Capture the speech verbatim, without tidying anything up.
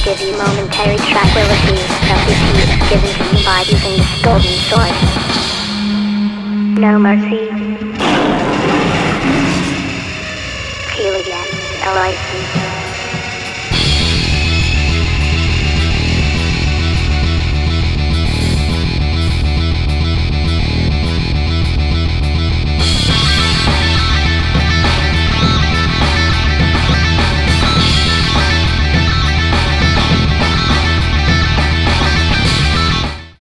give you momentary tranquility, self-repeat, given to you by using this golden sword. No mercy. Feel again, a license.